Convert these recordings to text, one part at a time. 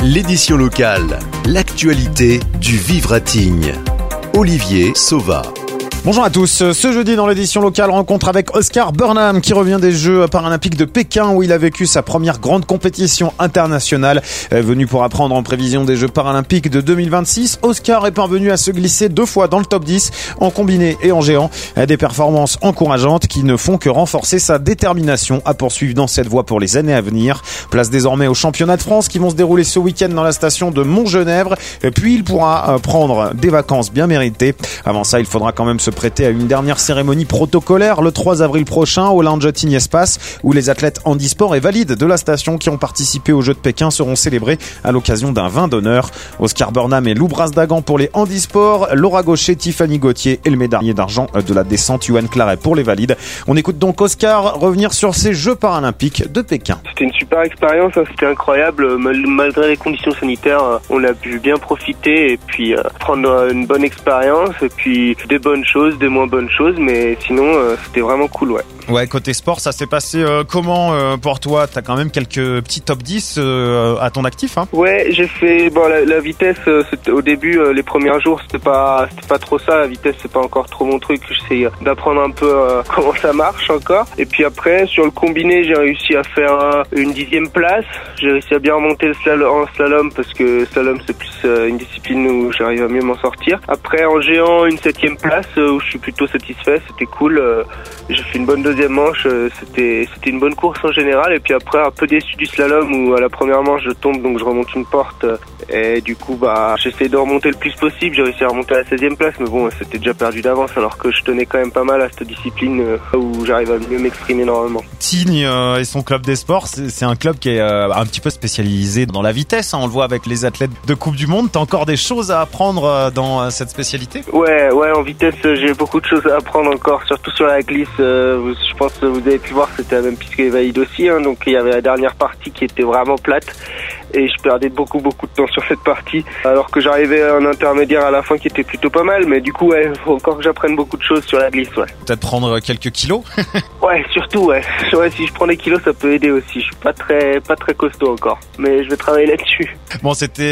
L'édition locale, l'actualité du vivre à Tignes. Olivier Sauva. Bonjour à tous. Ce jeudi dans l'édition locale, rencontre avec Oscar Burnham qui revient des Jeux paralympiques de Pékin où il a vécu sa première grande compétition internationale. Venu pour apprendre en prévision des Jeux paralympiques de 2026, Oscar est parvenu à se glisser 2 fois dans le top 10 en combiné et en géant. Des performances encourageantes qui ne font que renforcer sa détermination à poursuivre dans cette voie pour les années à venir. Place désormais aux championnats de France qui vont se dérouler ce week-end dans la station de Montgenèvre. Puis il pourra prendre des vacances bien méritées. Avant ça, il faudra quand même se prêter à une dernière cérémonie protocolaire le 3 avril prochain au Lounge Tignes Espace où les athlètes handisport et valides de la station qui ont participé aux Jeux de Pékin seront célébrés à l'occasion d'un vin d'honneur. Oscar Burnham et Lou Brasdagan pour les handisports, Laura Gaucher, Tiffany Gauthier et le médaillé d'argent de la descente Yuan Claret pour les valides. On écoute donc Oscar revenir sur ces Jeux paralympiques de Pékin. C'était une super expérience, c'était incroyable. Malgré les conditions sanitaires, on a pu bien profiter et puis prendre une bonne expérience et puis des bonnes choses, des moins bonnes choses, mais sinon c'était vraiment cool, ouais. Ouais, côté sport, ça s'est passé comment pour toi? T'as quand même quelques petits top 10 à ton actif, hein? Ouais, j'ai fait la vitesse, c'était, au début, les premiers jours, c'était pas trop ça. La vitesse, c'est pas encore trop mon truc. J'essaie d'apprendre un peu comment ça marche encore. Et puis après, sur le combiné, j'ai réussi à faire une 10e place. J'ai réussi à bien remonter en slalom parce que slalom, c'est plus une discipline où j'arrive à mieux m'en sortir. Après, en géant, une 7e place où je suis plutôt satisfait. C'était cool. J'ai fait une bonne deuxième manche, c'était une bonne course en général, et puis après un peu déçu du slalom où à la première manche je tombe, donc je remonte une porte et du coup j'essaie de remonter le plus possible. J'ai réussi à remonter à la 16e place, mais bon, c'était déjà perdu d'avance alors que je tenais quand même pas mal à cette discipline où j'arrive à mieux m'exprimer normalement. Tignes et son club des sports, c'est un club qui est un petit peu spécialisé dans la vitesse, hein. On le voit avec les athlètes de Coupe du Monde. T'as encore des choses à apprendre dans cette spécialité? Ouais, en vitesse j'ai beaucoup de choses à apprendre encore, surtout sur la glisse. Je pense que vous avez pu voir, c'était la même piste que les valides aussi, hein, donc il y avait la dernière partie qui était vraiment plate et je perdais beaucoup de temps sur cette partie alors que j'arrivais à un intermédiaire à la fin qui était plutôt pas mal, mais du coup faut encore que j'apprenne beaucoup de choses sur la glisse, ouais. Peut-être prendre quelques kilos. Ouais, surtout ouais, si je prends des kilos ça peut aider aussi. Je suis pas très costaud encore, mais je vais travailler là-dessus. Bon, c'était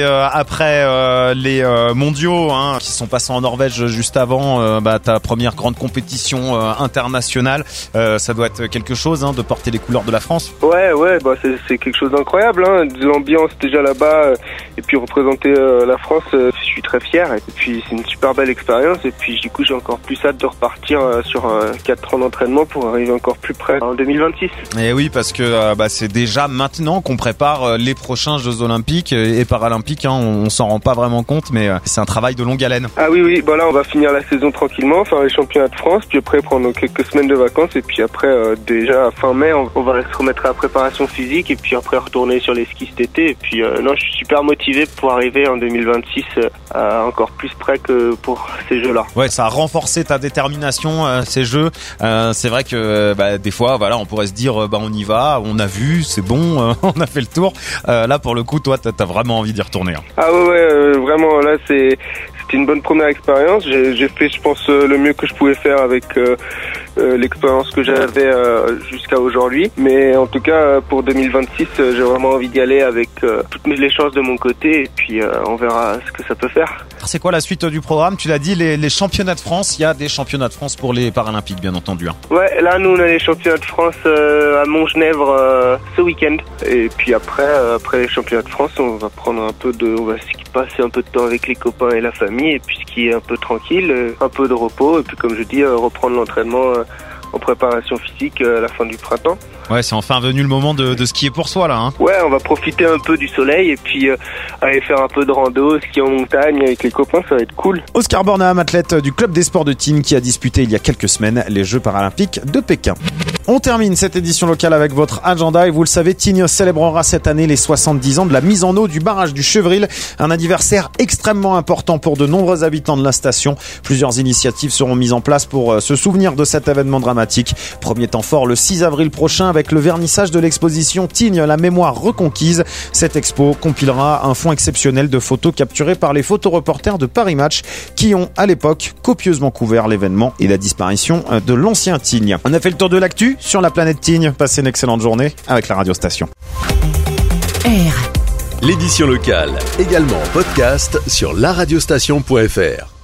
après les mondiaux hein, qui sont passés en Norvège juste avant ta première grande compétition internationale. Ça doit être quelque chose hein, de porter les couleurs de la France. Ouais, c'est quelque chose d'incroyable, hein. L'ambiance déjà là-bas et puis représenter la France, je suis très fier et puis c'est une super belle expérience et puis du coup j'ai encore plus hâte de repartir sur 4 ans d'entraînement pour arriver encore plus près en 2026. Et oui, parce que c'est déjà maintenant qu'on prépare les prochains Jeux Olympiques et Paralympiques, hein. On s'en rend pas vraiment compte, mais c'est un travail de longue haleine. Ah oui, là on va finir la saison tranquillement, faire les championnats de France, puis après prendre quelques semaines de vacances et puis après déjà fin mai on va se remettre à la préparation physique et puis après retourner sur les skis cet été et puis non, je suis super motivé pour arriver en 2026 encore plus près que pour ces jeux-là. Ouais, ça a renforcé ta détermination ces jeux. C'est vrai que des fois on pourrait se dire on y va, on a vu, c'est bon, on a fait le tour. Là pour le coup toi t'as vraiment envie d'y retourner, hein. Ah ouais, vraiment là c'était une bonne première expérience. J'ai fait je pense le mieux que je pouvais faire avec l'expérience que j'avais jusqu'à aujourd'hui, mais en tout cas pour 2026 j'ai vraiment envie d'y aller avec toutes les chances de mon côté et puis on verra ce que ça peut faire. C'est quoi la suite du programme? Tu l'as dit, les championnats de France, il y a des championnats de France pour les Paralympiques bien entendu, hein. Ouais, là nous on a les championnats de France à Montgenèvre ce week-end et puis après les championnats de France on va passer un peu de temps avec les copains et la famille et puis skier un peu tranquille, un peu de repos et puis comme je dis reprendre l'entraînement en préparation physique à la fin du printemps. Ouais, c'est enfin venu le moment de skier pour soi là, hein. Ouais, on va profiter un peu du soleil et puis aller faire un peu de rando, skier en montagne avec les copains, ça va être cool. Oscar Burnham, athlète du club des sports de Tignes qui a disputé il y a quelques semaines les Jeux paralympiques de Pékin. On termine cette édition locale avec votre agenda et vous le savez, Tignes célébrera cette année les 70 ans de la mise en eau du barrage du Chevril, un anniversaire extrêmement important pour de nombreux habitants de la station. Plusieurs initiatives seront mises en place pour se souvenir de cet événement dramatique. Premier temps fort le 6 avril prochain avec le vernissage de l'exposition Tignes, la mémoire reconquise. Cette expo compilera un fonds exceptionnel de photos capturées par les photoreporters de Paris Match qui ont à l'époque copieusement couvert l'événement et la disparition de l'ancien Tignes. On a fait le tour de l'actu sur la planète Tignes. Passez une excellente journée avec la radio station. l'édition locale, également en podcast sur laradiostation.fr.